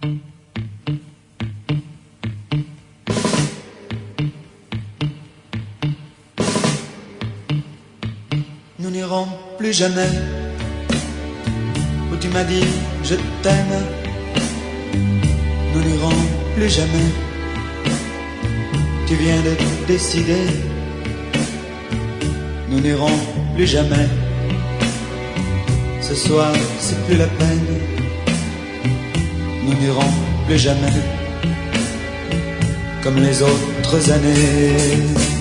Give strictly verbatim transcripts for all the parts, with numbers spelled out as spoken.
Nous n'irons plus jamais où tu m'as dit je t'aime. Nous n'irons plus jamais. Tu viens de décider. Nous n'irons plus jamais. Ce soir, c'est plus la peine. Nous n'irons plus jamais comme les autres années.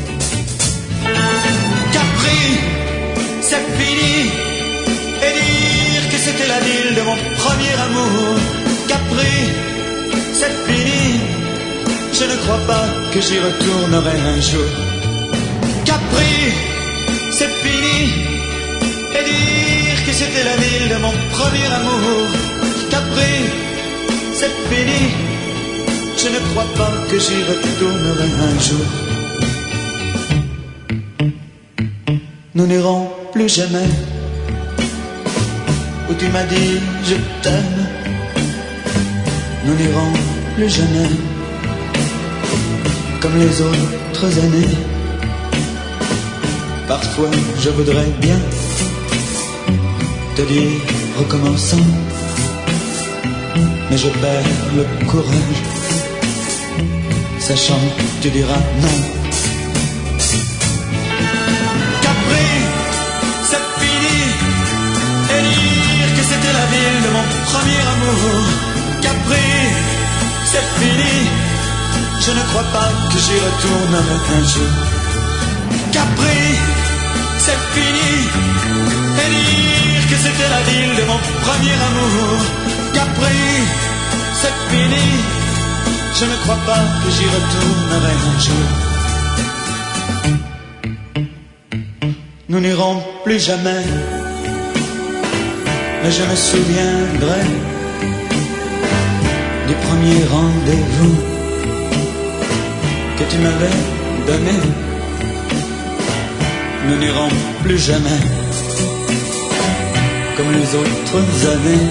Capri, c'est fini. Et dire que c'était la ville de mon premier amour. Capri, c'est fini. Je ne crois pas que j'y retournerai un jour. Capri, c'est fini. Et dire que c'était la ville de mon premier amour. Capri, c'est fini. Je ne crois pas que j'y retournerai un jour. Nous n'irons plus jamais où tu m'as dit je t'aime. Nous n'irons plus jamais comme les autres années. Parfois je voudrais bien te dire recommençons, mais je perds le courage, sachant que tu diras non. Capri, c'est fini. Et dire que c'était la ville de mon premier amour. Capri, c'est fini. Je ne crois pas que j'y retournerai un jour. Capri, c'est fini. Et dire que c'était la ville de mon premier amour. Capri, c'est fini. Je ne crois pas que j'y retournerai un jour. Nous n'irons plus jamais, mais je me souviendrai du premier rendez-vous que tu m'avais donné. Nous n'irons plus jamais comme les autres années.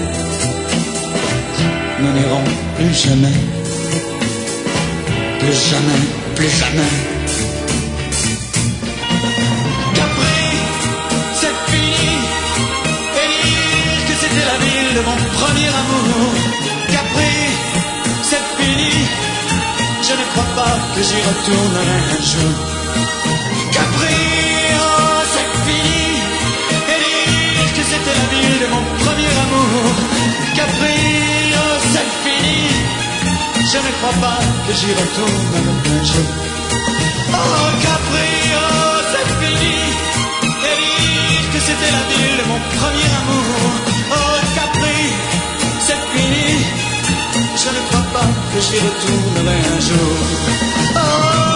Nous n'irons plus jamais, plus jamais, plus jamais. Capri, c'est fini. Et dire que c'était la ville de mon premier amour. Capri, c'est fini. Je ne crois pas que j'y retournerai un jour. Capri, oh, c'est fini. Et dire que c'était la ville de mon premier amour. Capri, oh, c'est fini. Je ne crois pas que j'y retournerai un jour. Oh, Capri, oh, c'est fini. Et dire que c'était la ville de mon premier amour. Oh, Capri, c'est fini. Je ne crois pas que j'y retournerai un jour. Oh,